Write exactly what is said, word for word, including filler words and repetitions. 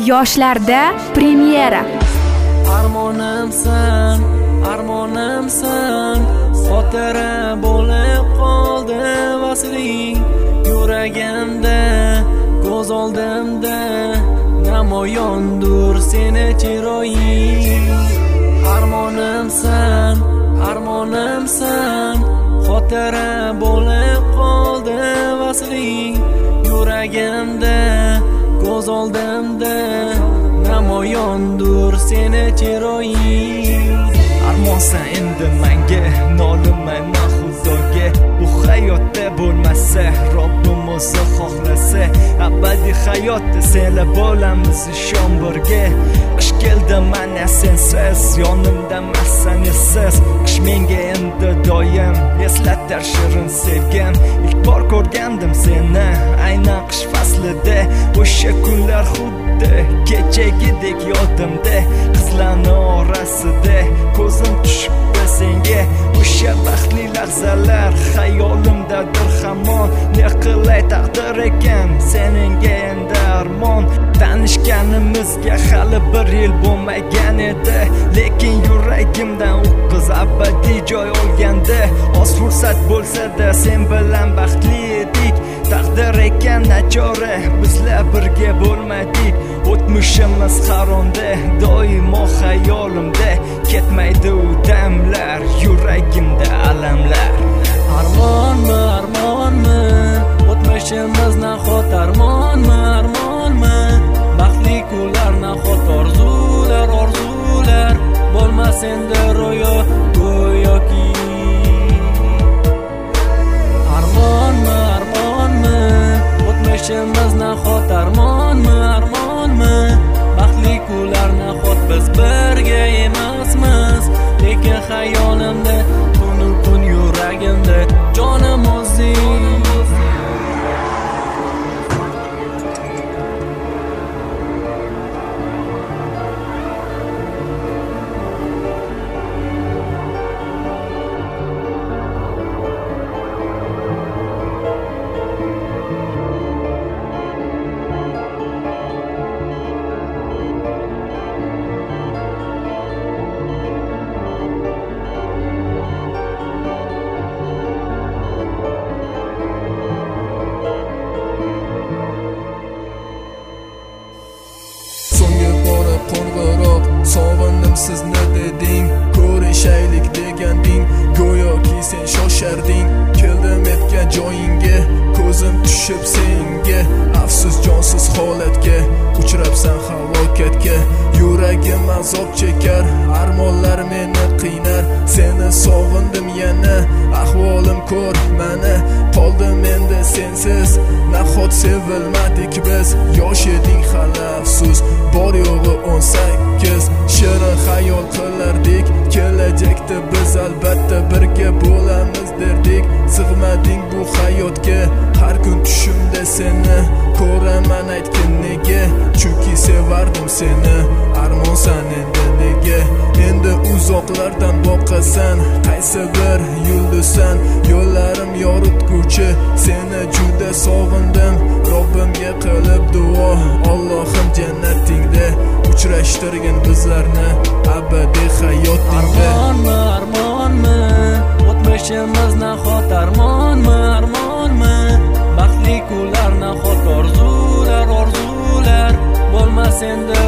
yoshlarda premyera. Armonimsan, armonimsan, xotira bo'lib qoldi vasling. Yuragimda, ko'z oldimda namoyondur seni chiroying. Armonimsan, armonimsan, xotira bo'lib qoldi vasling. Yuragimda, ko'z oldimda namoyondur seni chiroying. Armonsan endi menga, nolimayman Xudoga. Bu hayotda bo'lmasa, Robbim o'zi xohlasa, abadiy hayotda senla bo'lamiz ishon birga. Qish keldi mana sensiz, yonimda masan esiz. Qish menga endi doim eslatar shirin sevgim. Ilk bor ko'rgandim seni, aynan qish faslida. O'sha kunlar xuddi kechagidek yodimda. Qizlarning orasida ko'zim tushibdi senga. O'sha baxtli lahzalar xayolimdadir hamon. Ne qilay taqdir ekan seningga endi armon. Tanishganimizga hali bir yil bo'lmagan edi, lekin yuragimdan u qiz abadiy joy olganda. Oz fursat bo'lsa-da sen bilan baxtli edik. Taqdir ekan nachora, bizlar birga bo'lmadik. O'tmishimiz har onda, doimo xayolimda. Ketmaydi u damlar, yuragimda alamlar. Armonmi, armonmi, o'tmishimiz nahot armonmi, armonmi? Baxtli kunlar nahot orzular, orzular bo'lmas endi ro'yo go'yoki. Armonmi, armonmi, o'tmishimiz nahot armonmi, armonmi? Baxtli kunlar nahot biz birga emasmiz, lekin xayolimda tunu kun yuragimda jonim o'zing. Sog'indim sizni deding, ko'rishaylik deganding. Go'yoki sen shosharding, keldim etgan joyingga. Ko'zim tushib senga, afsus jonsiz holatga. Uchrabsan halokatga, yuragim azob chekar. Armonlar meni qiynar, seni sog'indim yana. Ahvolim ko'r mana, qoldim endi sensiz. Nahot sevilmadik biz, yosh eding hali afsus. Bor yo'g'i o'n sakkiz, shirin xayol qilardik. Kelajakda biz albatta birga bo'lamiz derdik. Sig'mading bu hayotga, har kun tushimda seni ko'raman. Aytgin nega, chunki sevardim seni. Armonsan endi nega, endi uzoqlardan boqasan. Qaysi bir yulduzsan, yo'llarim yoritguvchi. Seni juda sog'indim, Robbimga qilib duo. Allohim jannatingda uchrashtirgin bizlarni abadiy hayotingda. Armonmi, armonmi, o'tmishimiz nahot armonmi, armonmi? Baxtli kunlar nahot orzular, orzular bo'lmas endi